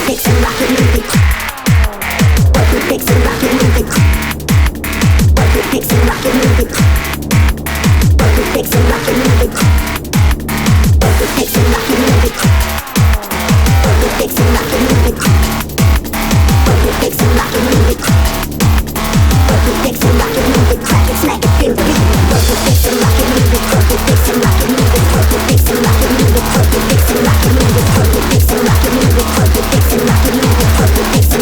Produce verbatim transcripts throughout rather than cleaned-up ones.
fix and rock it, move it. Work it, fix and rock it, move it. Work it, fix and rock it, move it. Work it, fix and rock it, move it. Work it, fix and rock it, move it. Work it, fix and rock it, move it. Work it, fix and rock it, move it. Work it, fix and rock it, move it. Crack it, smack it, feel the beat. Work it, fix and rock it, move it. Work it, fix and rock it, move it. Work it, fix and rock it, move it. Work it, fix and rock it, move it. Work it, fix and rock it, move it. Work it, fix and rock it, move it. Work it, fix and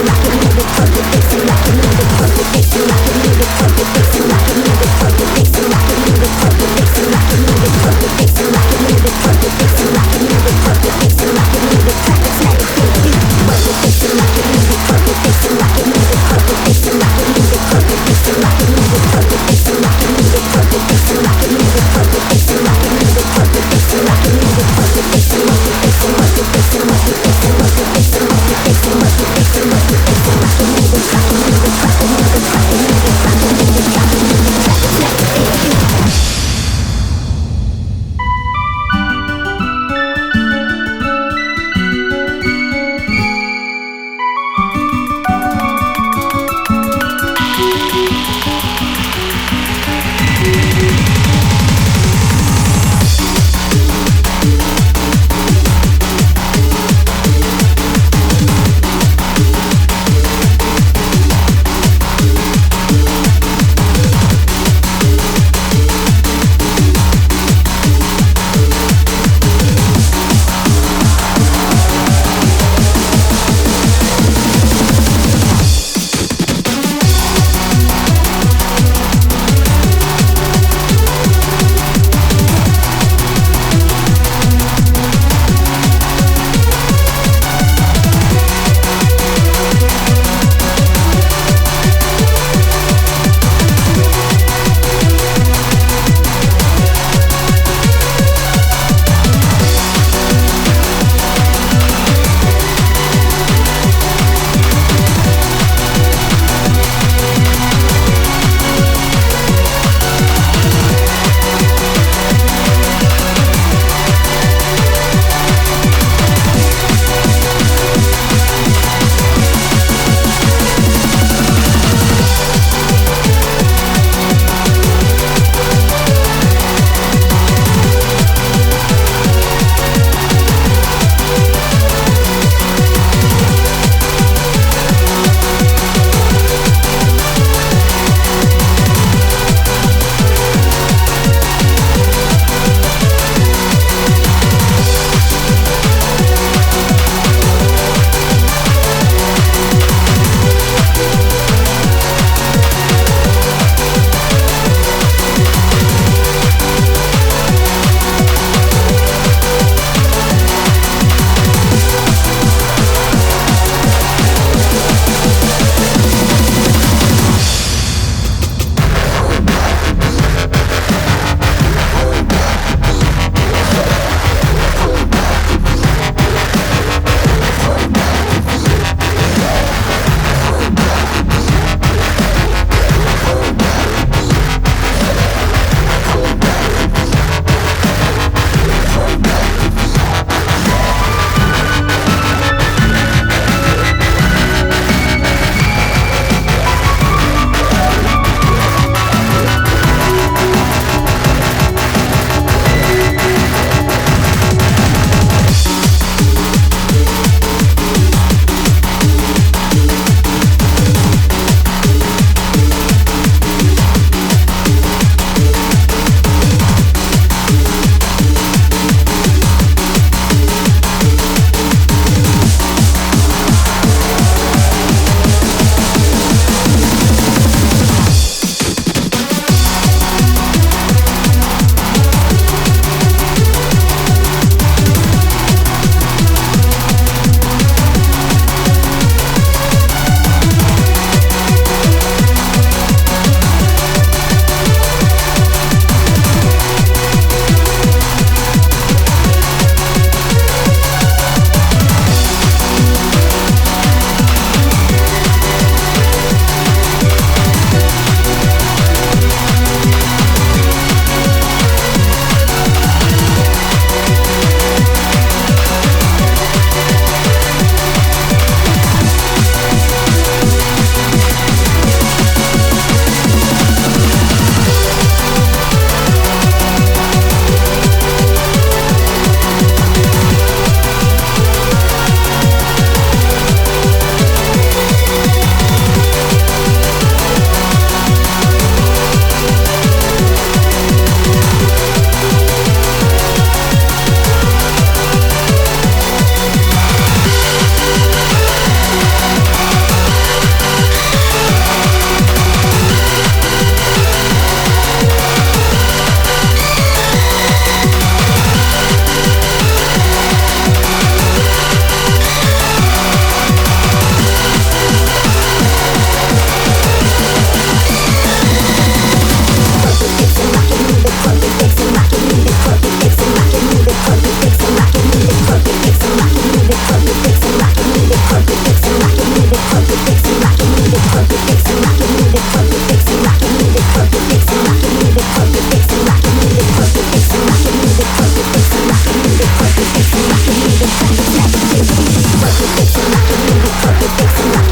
fix and rock